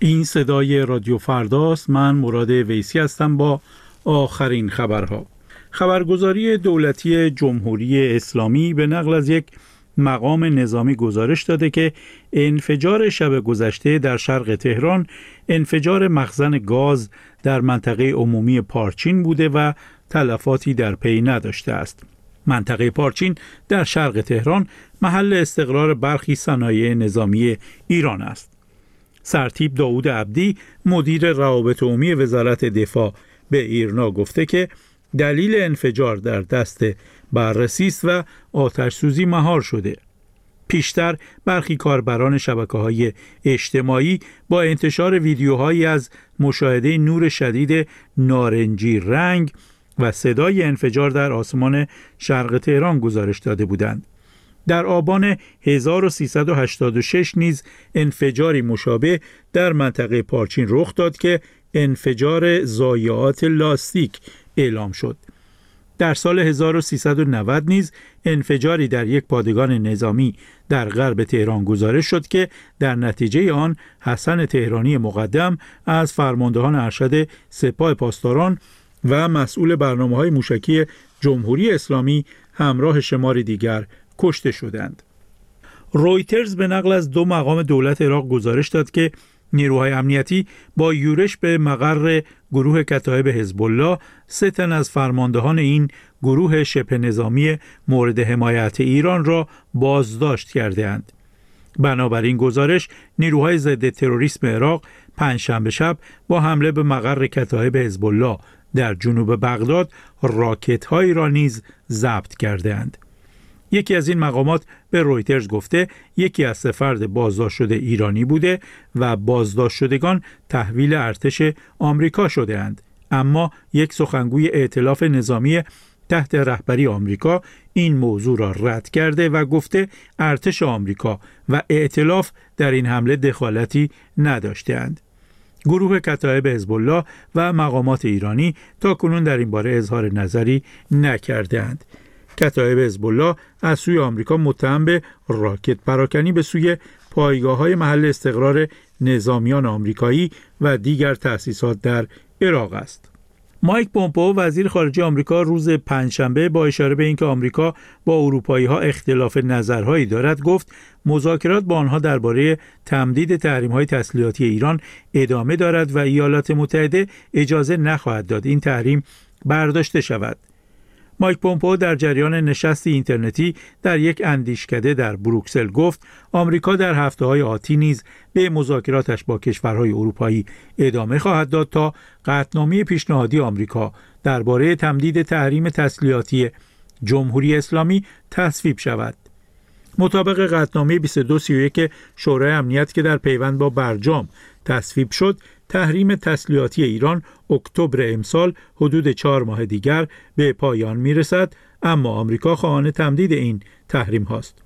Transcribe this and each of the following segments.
این صدای رادیو فرداست. من مراد ویسی هستم با آخرین خبرها. خبرگزاری دولتی جمهوری اسلامی به نقل از یک مقام نظامی گزارش داده که انفجار شب گذشته در شرق تهران انفجار مخزن گاز در منطقه عمومی پارچین بوده و تلفاتی در پی نداشته است. منطقه پارچین در شرق تهران محل استقرار برخی صنایع نظامی ایران است. سرتیپ داوود عبدی مدیر روابط عمومی وزارت دفاع به ایرنا گفته که دلیل انفجار در دست بررسی است و آتش سوزی مهار شده. پیشتر برخی کاربران شبکه‌های اجتماعی با انتشار ویدیوهایی از مشاهده نور شدید نارنجی رنگ و صدای انفجار در آسمان شرق تهران گزارش داده بودند. در آبان 1386 نیز انفجاری مشابه در منطقه پارچین رخ داد که انفجار ضایعات لاستیک اعلام شد. در سال 1390 نیز انفجاری در یک پادگان نظامی در غرب تهران گزارش شد که در نتیجه آن حسن تهرانی مقدم از فرماندهان ارشد سپاه پاسداران و مسئول برنامه‌های موشکی جمهوری اسلامی همراه شماری دیگر کشته شدند. رویترز به نقل از 2 مقام دولت عراق گزارش داد که نیروهای امنیتی با یورش به مقر گروه کتایب حزب الله 3 تن از فرماندهان این گروه شبه نظامی مورد حمایت ایران را بازداشت کرده‌اند. بنابراین گزارش نیروهای ضد تروریسم عراق پنجشنبه شب با حمله به مقر کتایب حزب الله در جنوب بغداد راکت‌هایی را نیز ضبط کرده‌اند. یکی از این مقامات به رویترز گفته یکی از 3 فرد بازداشت شده ایرانی بوده و بازداشت شدگان تحویل ارتش آمریکا شده‌اند، اما یک سخنگوی ائتلاف نظامی تحت رهبری آمریکا این موضوع را رد کرده و گفته ارتش آمریکا و ائتلاف در این حمله دخالتی نداشته‌اند. گروه کتایب حزب الله و مقامات ایرانی تاکنون در این باره اظهار نظری نکرده‌اند. کتایب حزب الله از سوی آمریکا متهم به راکت پراکنی به سوی پایگاه‌های محل استقرار نظامیان آمریکایی و دیگر تأسیسات در عراق است. مایک پومپئو وزیر خارجه آمریکا روز پنجشنبه با اشاره به اینکه آمریکا با اروپایی‌ها اختلاف نظرهایی دارد گفت مذاکرات با آنها درباره تمدید تحریم‌های تسلیحاتی ایران ادامه دارد و ایالات متحده اجازه نخواهد داد این تحریم برداشته شود. مایک پومپئو در جریان نشستی اینترنتی در یک اندیشکده در بروکسل گفت آمریکا در هفته‌های آتی نیز به مذاکراتش با کشورهای اروپایی ادامه خواهد داد تا قطعنامه پیشنهادی آمریکا درباره تمدید تحریم تسلیحاتی جمهوری اسلامی تصویب شود. مطابق قطعنامه 2231 شورای امنیت که در پیوند با برجام تصویب شد، تحریم تسلیحاتی ایران اکتبر امسال حدود 4 ماه دیگر به پایان میرسد، اما آمریکا خواهان تمدید این تحریم هاست.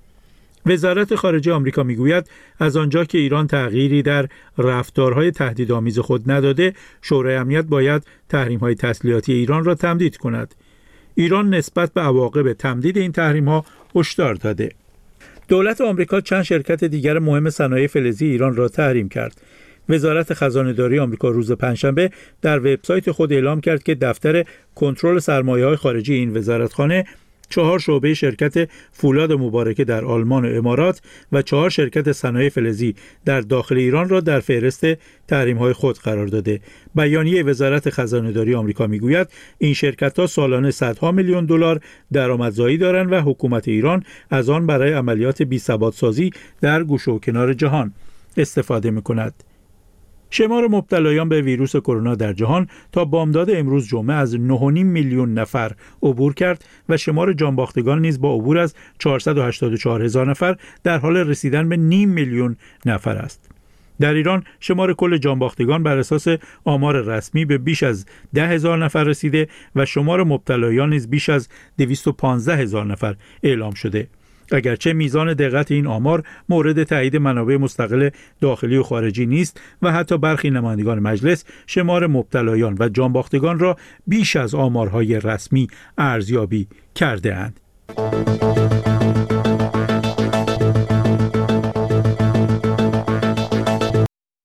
وزارت خارجه آمریکا میگوید از آنجا که ایران تغییری در رفتارهای تهدیدآمیز خود نداده، شورای امنیت باید تحریم‌های تسلیحاتی ایران را تمدید کند. ایران نسبت به عواقب تمدید این تحریم‌ها هشدار داده. دولت آمریکا چند شرکت دیگر مهم صنایع فلزی ایران را تحریم کرد. وزارت خزانه‌داری آمریکا روز پنجشنبه در وبسایت خود اعلام کرد که دفتر کنترل سرمایه‌های خارجی این وزارتخانه 4 شعبه شرکت فولاد مبارکه در آلمان و امارات و 4 شرکت صنایع فلزی در داخل ایران را در فهرست تحریم‌های خود قرار داده. بیانیه وزارت خزانه‌داری آمریکا میگوید این شرکت‌ها سالانه صدها میلیون دلار درآمدزایی دارند و حکومت ایران از آن برای عملیات بی‌ثبات‌سازی در گوشه و کنار جهان استفاده می‌کند. شمار مبتلایان به ویروس کرونا در جهان تا بامداد امروز جمعه از 9.5 میلیون نفر عبور کرد و شمار جانباختگان نیز با عبور از 484,000 نفر در حال رسیدن به 0.5 میلیون نفر است. در ایران شمار کل جانباختگان بر اساس آمار رسمی به بیش از 10,000 نفر رسیده و شمار مبتلایان نیز بیش از 215,000 نفر اعلام شده. اگرچه میزان دقت این آمار مورد تایید منابع مستقل داخلی و خارجی نیست و حتی برخی نمایندگان مجلس شمار مبتلایان و جانباختگان را بیش از آمارهای رسمی ارزیابی کرده‌اند.